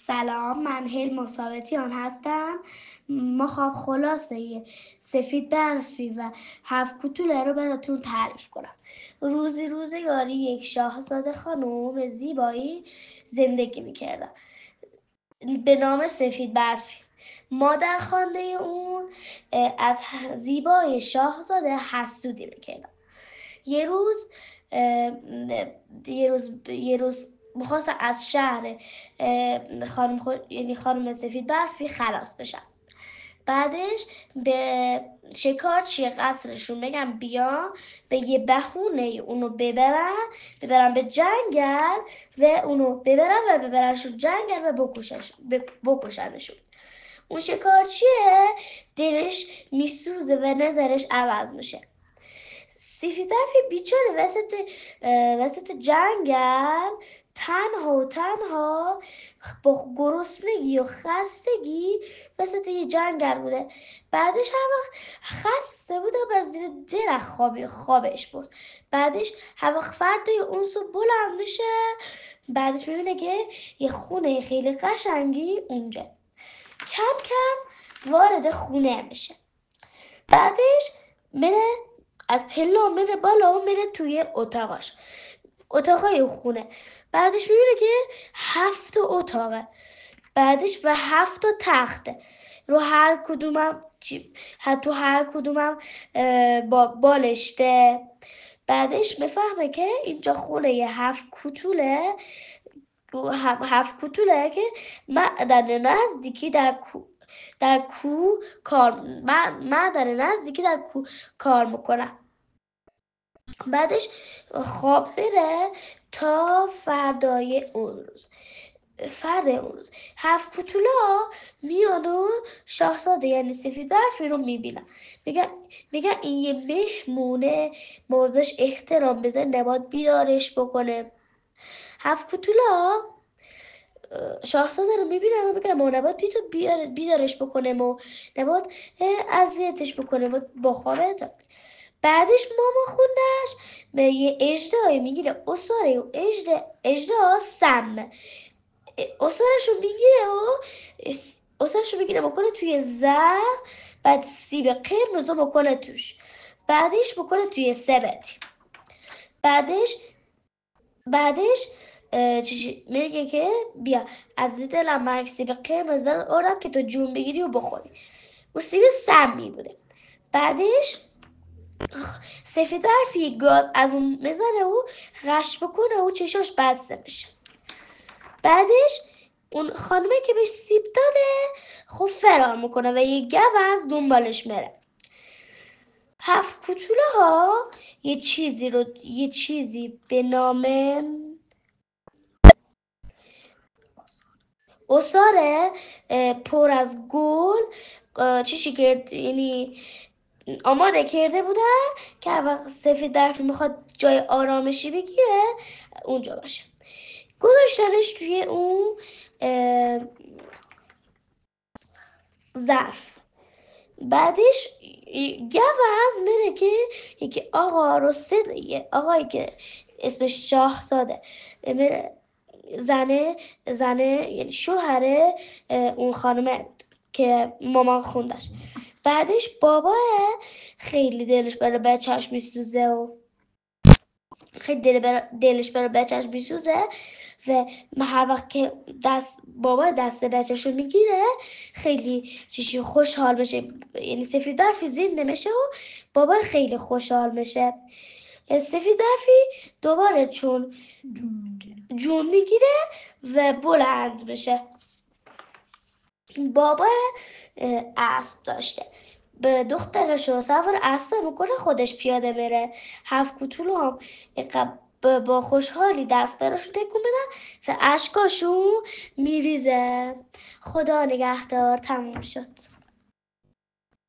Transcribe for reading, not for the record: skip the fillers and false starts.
سلام، من هیل مساوتیان هستم. ما خواب خلاصه سفید برفی و 7 کوتوله رو براتون تعریف کنم. روزگاری یک شاهزاده خانم زیبایی زندگی میکردن به نام سفید برفی. مادر خانده اون از زیبای شاهزاده حسودی میکردن. یه روز میخواستن از شهر خانم سفید برفی خلاص بشن. بعدش به شکارچی قصرشون بگم بیا به یه بهونه اونو ببرن به جنگل و اونو ببرنشون جنگل و بکشنشون. اون شکارچیه دلش میسوزه و نظرش عوض میشه. سفید برفی بیچاره وسط جنگل تنها با گرسنگی و خستگی وسط یه جنگل بوده. بعدش هر وقت خسته بوده و زیر درخت خوابش برد. بعدش هر وقت فردای اون صبح بلند میشه، بعدش میبینه که یه خونه خیلی قشنگی اونجا. کم کم وارد خونه میشه. بعدش میره از پلا میره بالا و میره توی اتاقای خونه. بعدش میبینه که 7 اتاقه. بعدش و 7 تخته رو هر کدومم با بالشته. بعدش میفهمه که اینجا خونه 7 کوتوله که معدن نزدیکی در کوه کار میکنن. بعدش خواب میره تا فردای اون روز 7 کوتولا میان و شاهزاده یعنی سفید برفی رو میبینن. میگن این یه مهمونه، ما بهش احترام بذاریم، نباید بیدارش بکنه. 7 کوتولا شاهزاده رو میبینن و میگن ما نباید بیدارش بکنه و نباید اذیتش بکنه با خوابه. بعدش ماما خوندش به یه اژدهایی میگیره اصاره و اژدها سم اصارشو میگیره بکنه توی زر، بعد سیب قرمز رو بکنه توش، بعدش بکنه توی سبت. بعدش میگه که بیا از دلم من سیب قرمز برم که تو جون بگیری و بخوری. و سیب سمی بوده. بعدش سفید برفی گاز از اون میزنه و غش بکنه و چشاش بسته میشه. بعدش اون خانمه که بهش سیب داده خب فرار میکنه و یه گوز دنبالش میره. 7 کوتوله ها یه چیزی به نام اصاره پر از گل یعنی آماده کرده بودن که هر وقت سفید برفی میخواد جای آرامشی بگیره اونجا باشه. گذاشتنش توی اون ظرف. بعدش گوز میره که یکی آقایی که اسمش شاهزاده زنه یعنی شوهر اون خانمه که مامان خوندش. بعدش بابا خیلی دلش برای بچهش میسوزه و خیلی دلش برای بچهش میسوزه و هر وقت که بابا دست بچهشو میگیره خیلی خوشحال بشه، یعنی سفید برفی زنده میشه و بابا خیلی خوشحال میشه. سفید برفی دوباره چون جون میگیره و بلند میشه. بابا اسب داشته، به دخترشو سوار اسب میکنه خودش پیاده میره. 7 کوتولو هم با خوشحالی دست براشون تکون بدن و اشکاشون میریزه. خدا نگهدار. تموم شد.